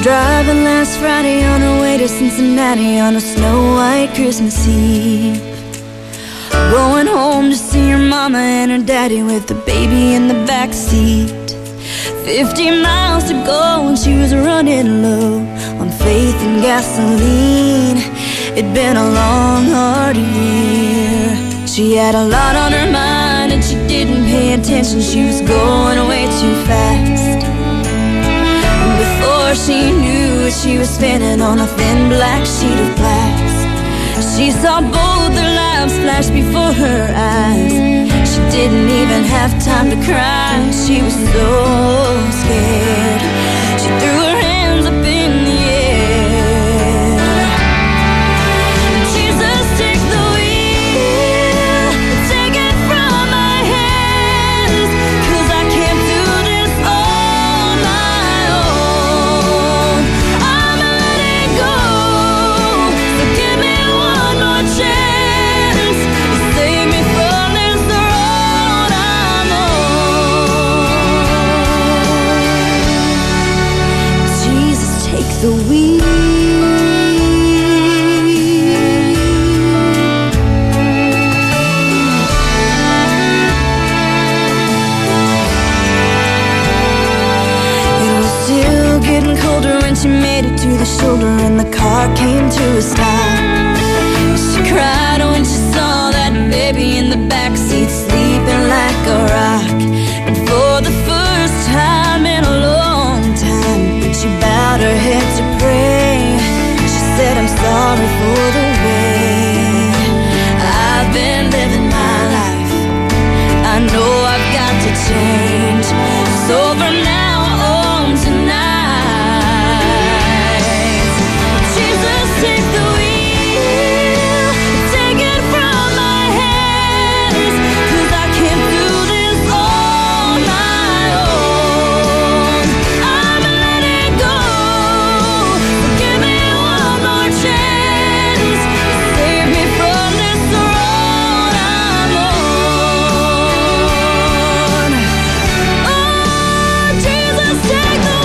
driving last Friday on her way to Cincinnati on a snow-white Christmas Eve. Going home to see her mama and her daddy with the baby in the backseat. 50 miles to go and she was running low on faith and gasoline. It'd been a long, hard year. She had a lot on her mind and she didn't pay attention. She was going way too fast. And before she knew it, she was spinning on a thin black sheet of glass. She saw both their lives flash before her eyes. She didn't even have time to cry. She was so scared. She threw her hands up in the air. Jesus, take the wheel, take it from my hands, 'cause I can't do this on my own. I'm letting go, so give me one more chance. Save me from this road I'm on. Jesus, take the wheel. It was still getting colder when she made it to the shoulder and the car came to a stop. She cried when she saw that baby in the backseat sleeping like a rock. And for the first time in a long time, she bowed her head to pray. She said, I'm sorry for the way I've been living my life. I know I've got to change. So from now on tonight, Jesus, take the wheel, take it from my hands, 'cause I can't do this on my own. I'm letting go, give me one more chance, save me from this road I'm on. Oh, Jesus, take the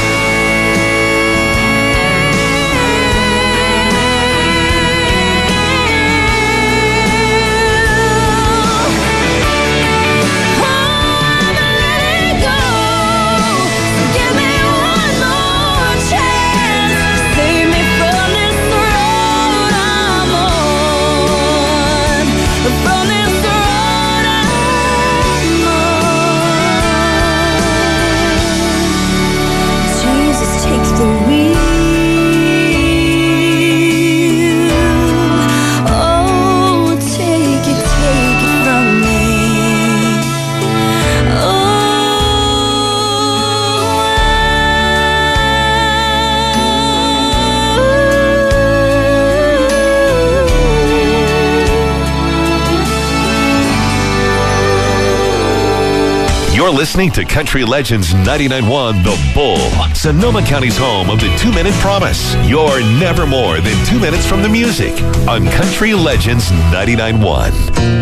You're listening to Country Legends 99.1 The Bull, Sonoma County's home of the 2-Minute Promise. You're never more than 2 minutes from the music on Country Legends 99.1.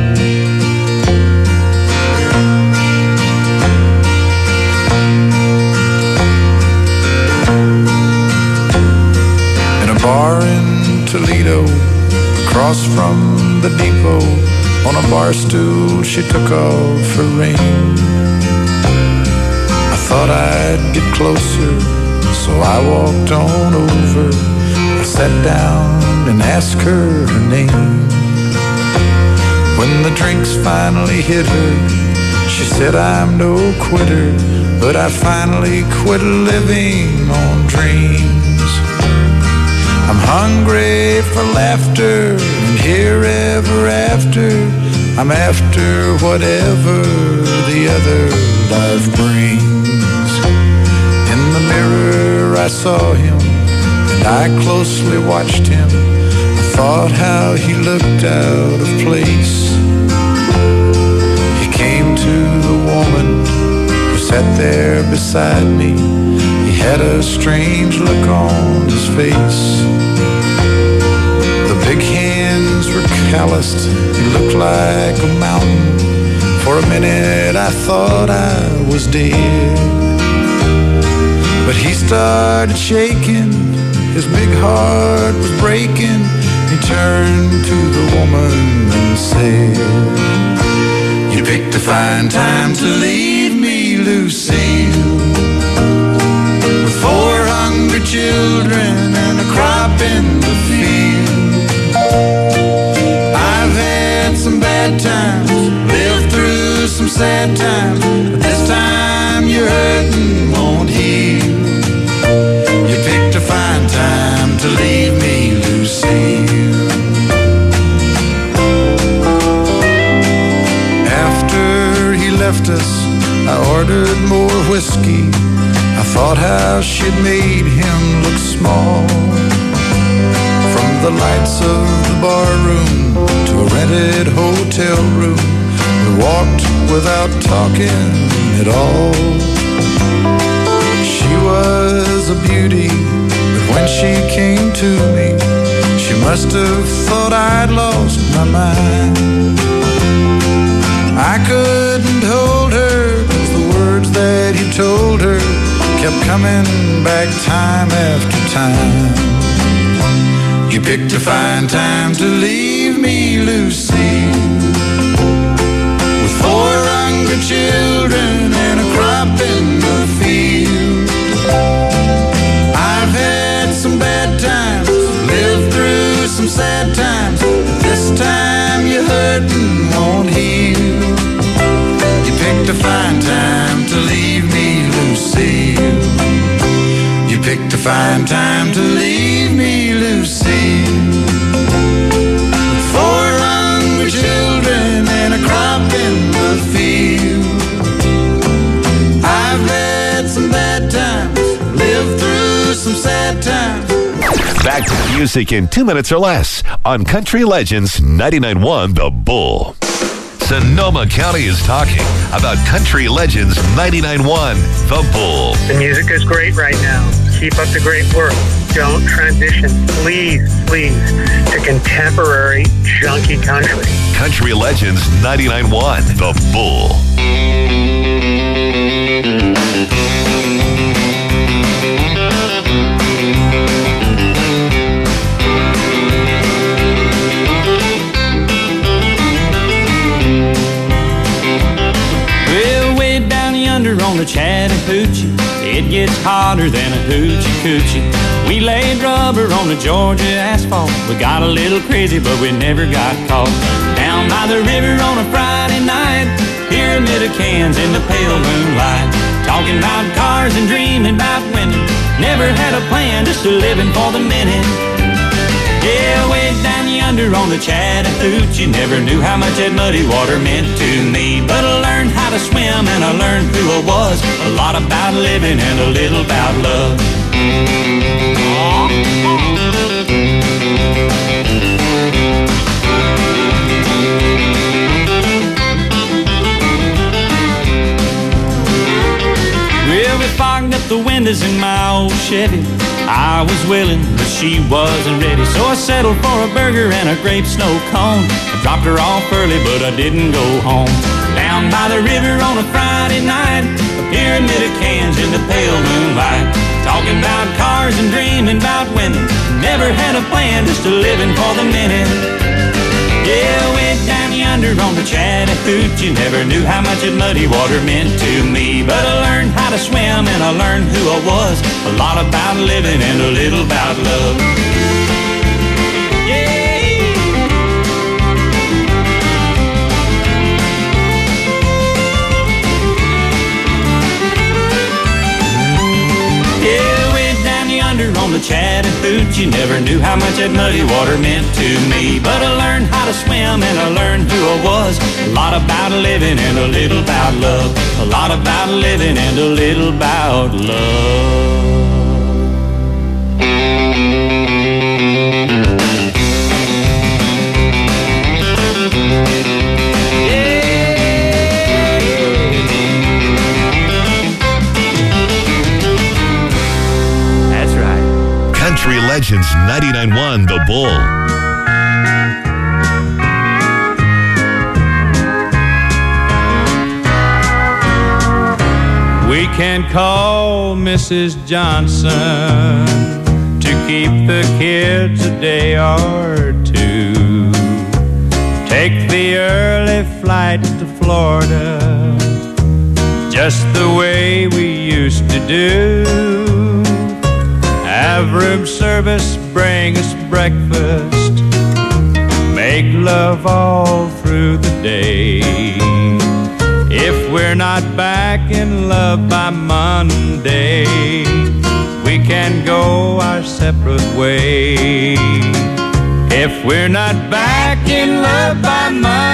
In a bar in Toledo, across from the depot, on a bar stool she took off her ring. I thought I'd get closer, so I walked on over. I sat down and asked her her name. When the drinks finally hit her, she said, I'm no quitter, but I finally quit living on dreams. I'm hungry for laughter, and here ever after, I'm after whatever the other life brings. In the mirror I saw him, and I closely watched him. I thought how he looked out of place. He came to the woman who sat there beside me. He had a strange look on his face. The big hands were calloused, he looked like a mountain. For a minute I thought I was dead, but he started shaking, his big heart was breaking. He turned to the woman and said, "You picked a fine time to leave me, Lucille, with 4 hungry children and a crop in the field. I've had some bad times, lived through some sad times, but this time your hurting won't heal. You picked a fine time to leave me, Lucille." After he left us, I ordered more whiskey. I thought how she'd made him look small. From the lights of the bar room to a rented hotel room, we walked without talking at all. She was a beauty, but when she came to me, she must have thought I'd lost my mind. I couldn't hold her, 'cause the words that he told her kept coming back time after time. You picked a fine time to leave me, Lucille, with 4 hungry children and a crop in the field. I've had some bad times, lived through some sad times, but this time your hurting won't heal. You picked a fine time to leave me, Lucille. You picked a fine time to leave me, Lucille, with 4 hungry children and a crop in the field. I've had some bad times, lived through some sad times. Back to music in 2 minutes or less on Country Legends 99.1 The Bull. Sonoma County is talking about Country Legends 99.1 The Bull. The music is great right now. Keep up the great work. Don't transition, please, to contemporary junky country. Country Legends 99.1 The Bull. On the Chattahoochee, it gets hotter than a hoochie coochie. We laid rubber on the Georgia asphalt. We got a little crazy, but we never got caught. Down by the river on a Friday night, pyramid of cans in the pale moonlight, talking about cars and dreaming about women. Never had a plan, just a living for the minute. Yeah, way down yonder on the Chattahoochee, never knew how much that muddy water meant to me. But I learned how to swim and I learned who I was. A lot about living and a little about love. Well, we fogged up the windows in my old Chevy. I was willing, but she wasn't ready, so I settled for a burger and a grape snow cone. I dropped her off early, but I didn't go home. Down by the river on a Friday night, a pyramid of cans in the pale moonlight, talking about cars and dreaming about women. Never had a plan, just a living for the minute. Yeah, way down yonder on the Chattahoochee, never knew how much that muddy water meant to me. But I learned how to swim and I learned who I was. A lot about living and a little about love. On the Chattahoochee, never knew how much that muddy water meant to me. But I learned how to swim and I learned who I was. A lot about living and a little about love. A lot about living and a little about love. Country Legends 99.1 The Bull. We We can call Mrs. Johnson to keep the kids a day or two. Take the early flight to Florida, just the way we used to do. Have room service, bring us breakfast, make love all through the day. If we're not back in love by Monday, we can go our separate way. If we're not back in love by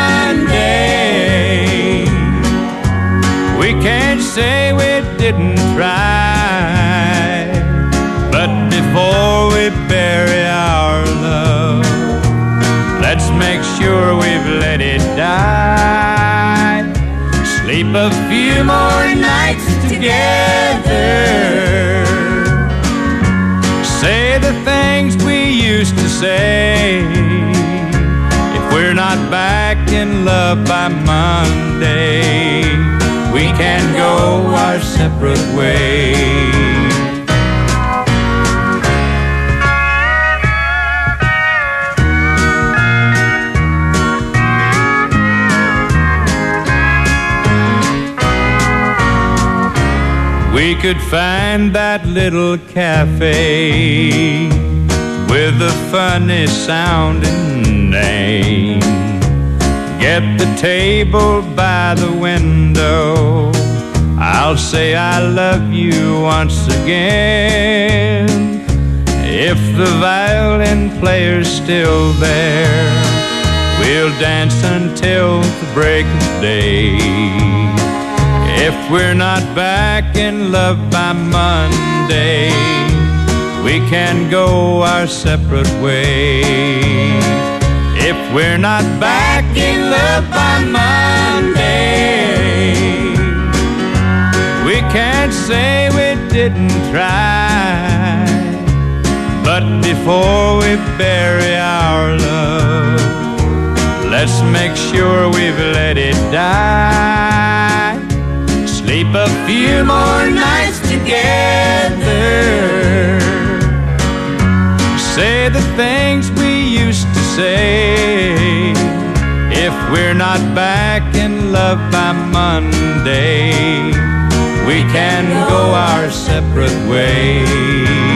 Monday, we can't say we didn't try. But before we bury our love, let's make sure we've let it die. Sleep a few more nights together, say the things we used to say. If we're not back in love by Monday, we can go our separate ways. We could find that little cafe with a funny sounding name. Get the table by the window, I'll say I love you once again. If the violin player's still there, we'll dance until the break of day. If we're not back in love by Monday, we can go our separate way. If we're not back in love by Monday, we can't say we didn't try. But before we bury our love, let's make sure we've let it die. Sleep a few more nights together, say the things we used to say. If we're not back in love by Monday, we can go our separate ways.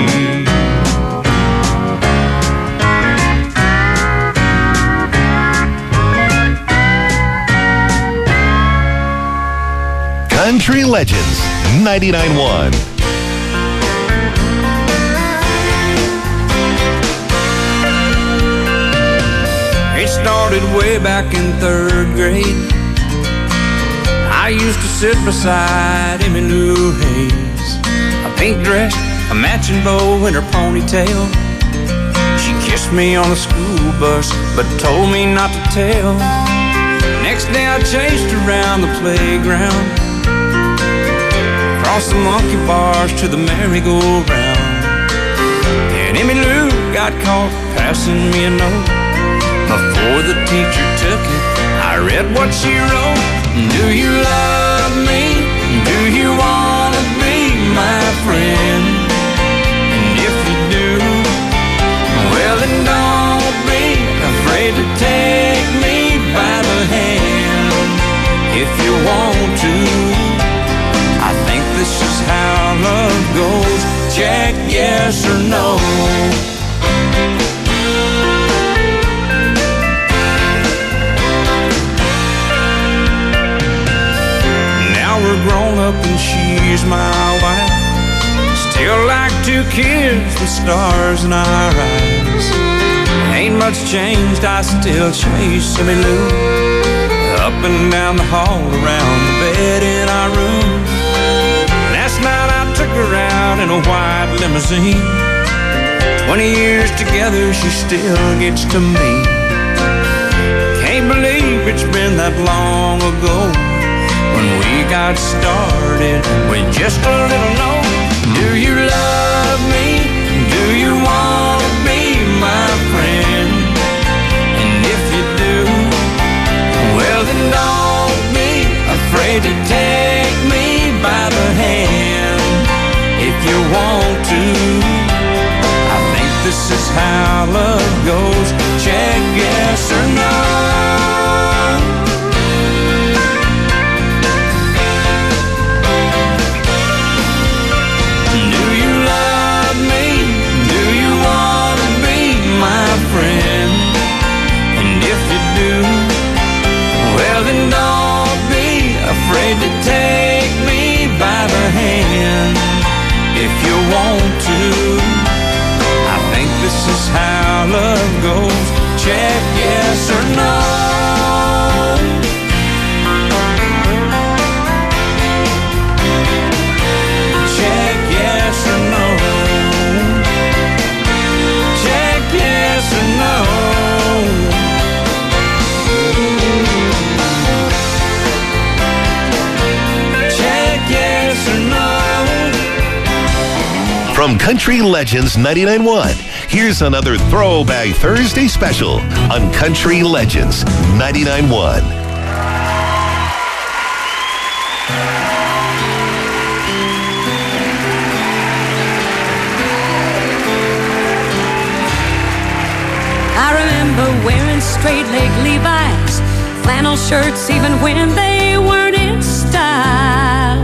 Country Legends 99.1. It started way back in 3rd grade. I used to sit beside Emmylou Hayes, a pink dress, a matching bow in her ponytail. She kissed me on the school bus, but told me not to tell. Next day I chased around the playground, across the monkey bars to the merry-go-round. And Emmylou got caught passing me a note. Before the teacher took it, I read what she wrote. Do you love me? Do you want to be my friend? And if you do, well then don't be afraid to take me by the hand. If you want to, I think this is how love goes. Check yes or no. Now we're grown up and she's my wife. Still like 2 kids with stars in our eyes. Ain't much changed, I still chase Emmylou up and down the hall, around the bed in our room. Last night I took her out in a white limousine. 20 years together, she still gets to me. Can't believe it's been that long ago when we got started with just a little note. Do you love me? Do you want to be my friend? And if you do, well then don't be afraid to take me by the hand. you want to. I think this is how love goes. Check yes or no. Do you love me? Do you want to be my friend? And if you do, well then don't be afraid to take me by the hand. If you want to, I think this is how love goes. Check yes or no. Check yes or no. Check yes or no. Check yes or no. From Country Legends 99.1, here's another Throwback Thursday special on Country Legends 99.1. I remember wearing straight leg Levi's, flannel shirts even when they weren't in style.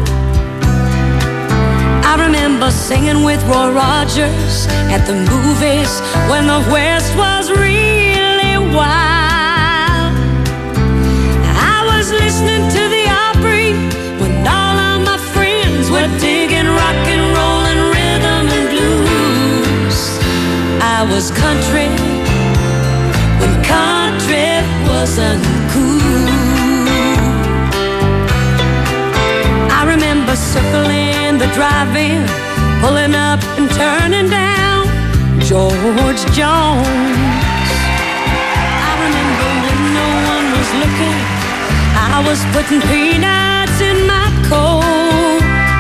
I remember singing with Roy Rogers at the movies when the West was really wild. I was listening to the Opry when all of my friends were digging rock and roll and rhythm and blues. I was country when country wasn't cool. I remember circling the drive-in, pulling up and turning down George Jones. I remember when no one was looking, I was putting peanuts in my coat.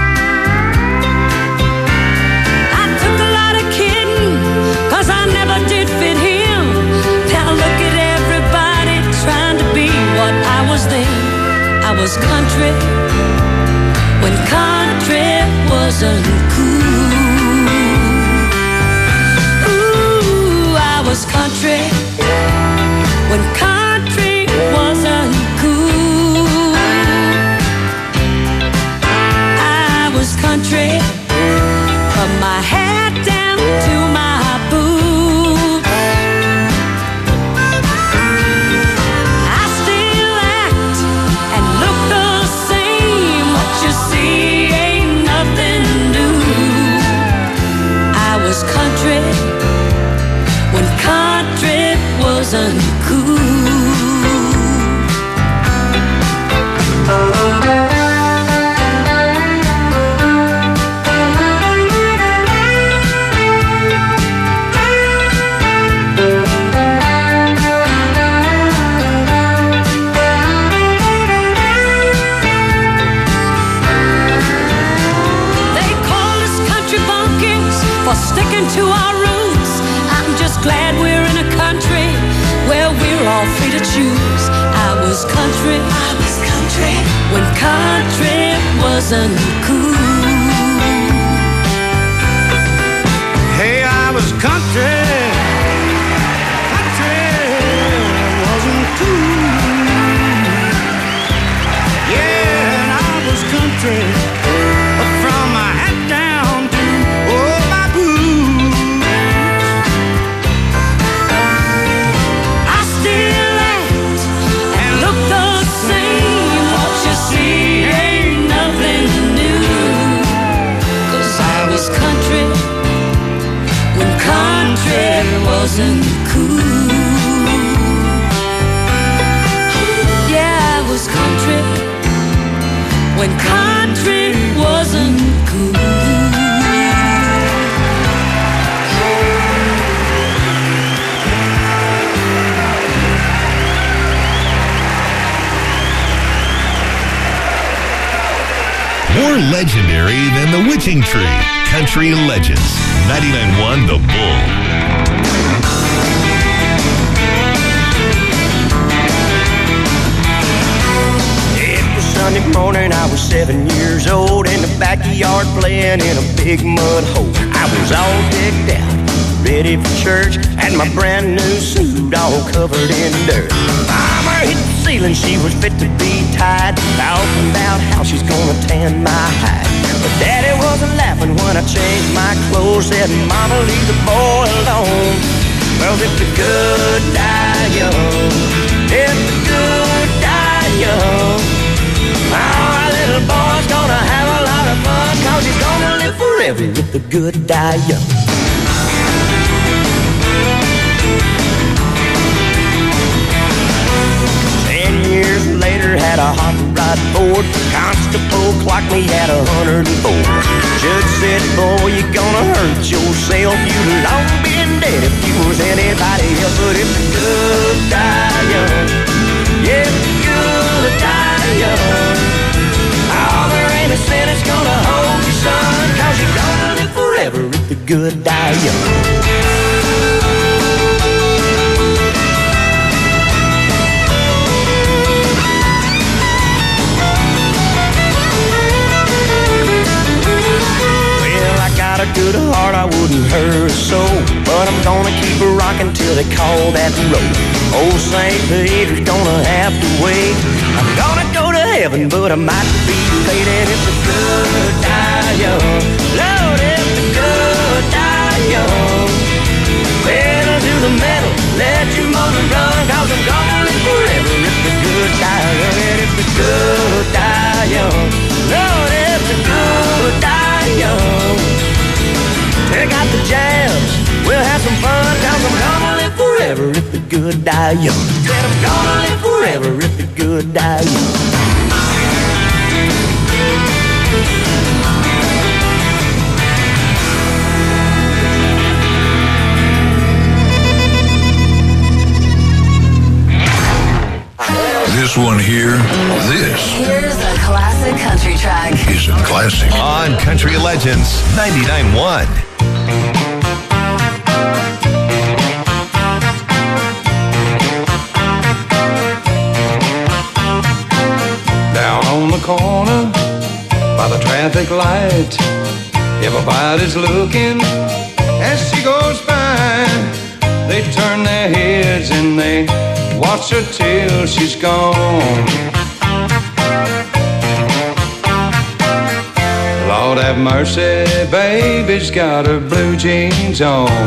I took a lot of kidding, 'cause I never did fit him. Now look at everybody trying to be what I was then. I was country when country wasn't cool. Ooh, I was country when country wasn't cool. I was country from my head down to my boots. I still act and look the same. What you see ain't nothing new. I was country when country wasn't cool. They call us country bumpkins for sticking to our roots. I'm just glad we're in a country where we're all free to choose. I was country when country wasn't cool. Hey, I was country. Country wasn't cool. Yeah, and I was country from my hat down to my boots. I still act and look the same. What you see ain't nothing new. 'Cause I was country when country wasn't cool. Yeah, I was country when country wasn't cool. More legendary than the Witching Tree. Country Legends 99.1 The Bull. It was Sunday morning, I was 7 years old, in the backyard playing in a big mud hole. I was all decked out, ready for church, and my brand new suit all covered in dirt. Mama hit the ceiling, she was fit to be tied, talking about how she's gonna tan my hide. But Daddy wasn't laughing when I changed my clothes, said, Mama, leave the boy alone. Well, if the good die young, if the good die young, our little boy's gonna have a lot of fun, 'cause he's gonna live forever if the good die young. Years later, had a hot rod Ford. Constable clocked me at 104. Judge said, boy, you're gonna hurt yourself. You'd long been dead if you was anybody else. But if the good die young, yeah, if the good die young, oh, there ain't a sin that's gonna hold you, son, 'cause you're gonna live forever if the good die young. Got a good heart, I wouldn't hurt her soul, but I'm gonna keep her rocking till they call that road. Old St. Peter's gonna have to wait. I'm gonna go to heaven, but I might be late. And if the good die young, Lord, if the good die young, pedal to the metal, let your motor run, 'cause I'm gonna live forever if the good die young. And if the good die young, Lord, if the good die young, check out the jams, we'll have some fun, 'cause I'm gonna live forever if the good die young. Said I'm gonna live forever if the good die young. This one here, Here's a classic country track. is a classic. On Country Legends 99.1. Down on the corner by the traffic light, everybody's looking as she goes by. They turn their heads and they watch her till she's gone. Lord have mercy, baby's got her blue jeans on.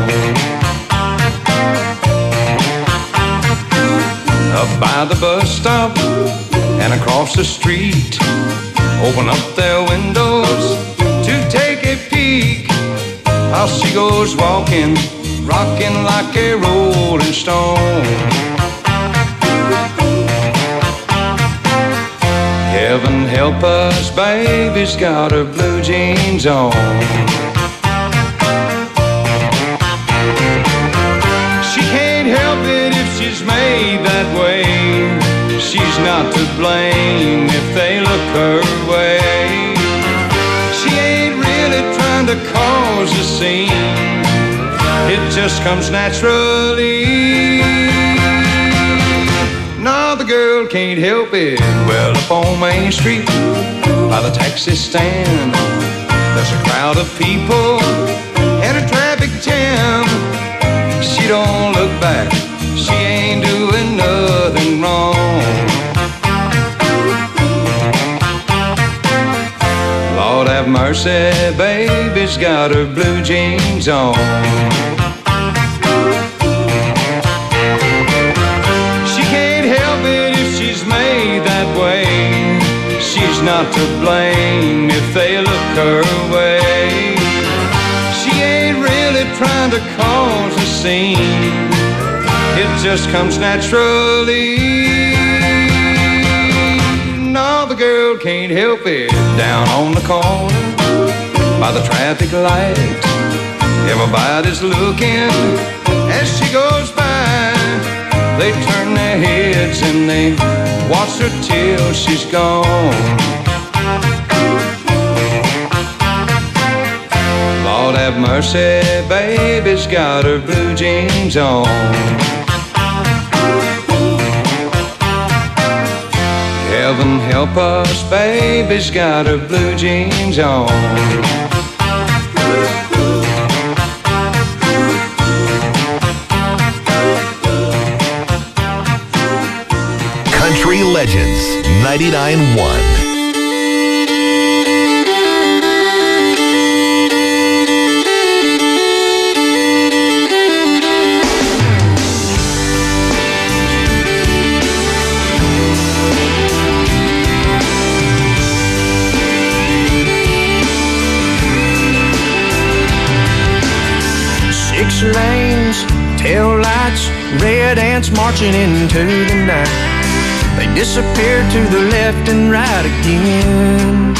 Up by the bus stop and across the street, open up their windows to take a peek. How she goes walking, rocking like a rolling stone. Heaven help us, baby's got her blue jeans on. She can't help it if she's made that way. She's not to blame if they look her way. She ain't really trying to cause a scene, it just comes naturally. No, the girl can't help it. Well, up on Main Street, by the taxi stand, there's a crowd of people and a traffic jam. She don't look back, she ain't doing nothing wrong. Lord have mercy, baby's got her blue jeans on. She's not to blame if they look her way. She ain't really trying to cause a scene, it just comes naturally. No, the girl can't help it. Down on the corner by the traffic light, everybody's looking as she goes by. They turn their heads and they watch her till she's gone. Lord have mercy, baby's got her blue jeans on. Heaven help us, baby's got her blue jeans on. Country Legends 99.1. Six lanes, tail lights, red ants marching into the night. They disappear to the left and right again.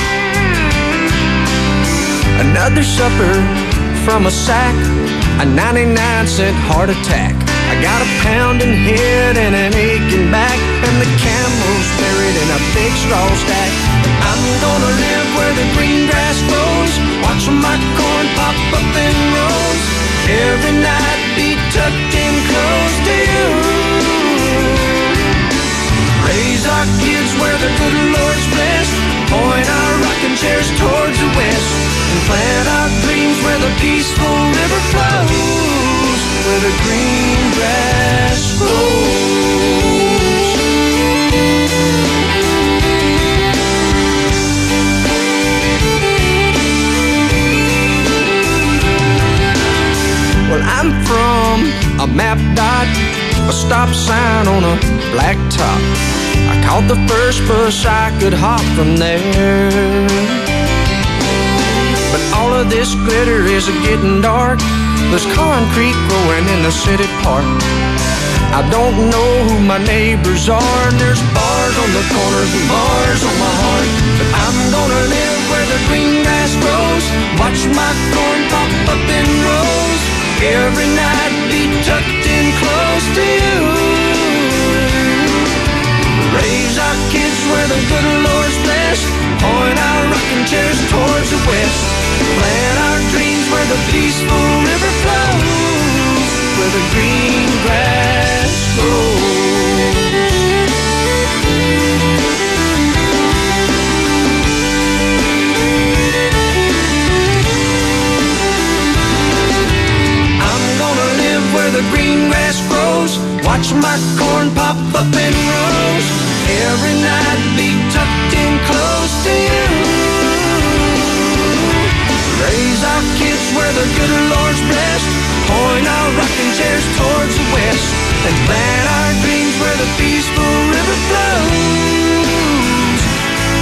Another supper from a sack, a 99-cent heart attack. I got a pounding head and an aching back, and the camel's buried in a big straw stack. I'm gonna live where the green grass grows, watch my corn pop up in rows. Every night be tucked in close to you. Raise our kids where the good Lord's blessed, point our rocking chairs towards the west, and plant our dreams where the peaceful river flows, where the green grass grows. Well, I'm from a map dot, a stop sign on a black top. I caught the first bus I could hop from there. But all of this glitter is getting dark. There's concrete growing in the city park. I don't know who my neighbors are, and there's bars on the corners and bars on my heart. But I'm gonna live where the green grass grows, watch my corn pop up in rows. Every night be tucked in close to you. Raise our kids where the good Lord's blessed, point our rocking chairs towards the west, plant our dreams where the peaceful river flows, where the green grass grows. Where the green grass grows, watch my corn pop up in rows. Every night be tucked in close to you. Raise our kids where the good Lord's blessed, point our rocking chairs towards the west, and plant our dreams where the peaceful river flows.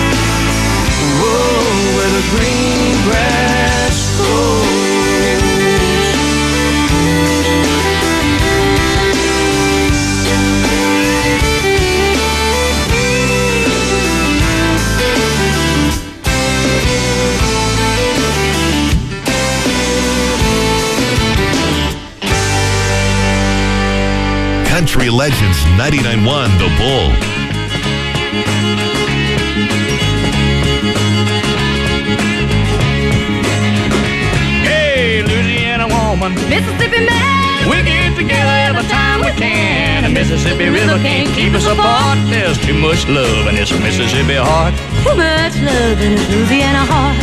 Whoa, where the green grass grows. Country Legends 99.1 The Bull. Hey, Louisiana woman, Mississippi man, we get together every time we can. The Mississippi River can't keep us apart. There's too much love in this Mississippi heart. too much love in this Louisiana heart.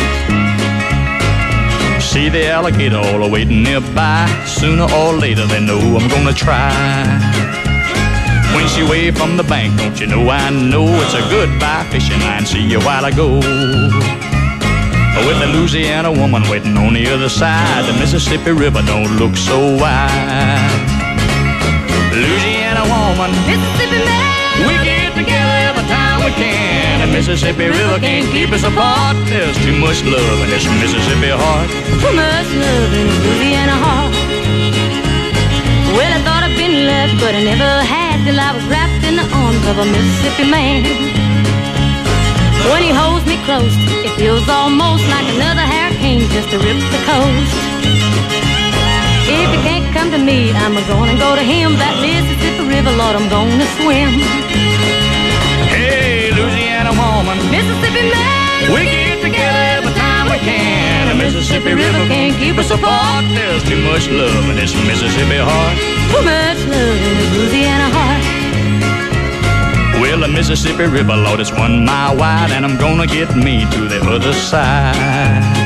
See the alligator all waiting nearby. Sooner or later they know I'm gonna try. When she waved from the bank, don't you know I know it's a goodbye fishing line. See you while I go. With the Louisiana woman waiting on the other side, the Mississippi River don't look so wide. Louisiana woman, Mississippi man, we get together every time we can. The Mississippi River can't keep us apart. There's too much love in this Mississippi heart. too much love in this Louisiana heart. Well, I thought I'd been left, but I never had till I was wrapped in the arms of a Mississippi man. When he holds me close, it feels almost like another hurricane just to rip the coast. If he can't come to me, I'm gonna go to him. That Mississippi River, Lord, I'm gonna swim. Hey, Louisiana woman, Mississippi man, we get together every time we can. The Mississippi River can't keep us apart. There's too much love in this Mississippi heart. too much love in this Louisiana heart. Well, the Mississippi River, Lord, it's 1 mile wide, and I'm gonna get me to the other side.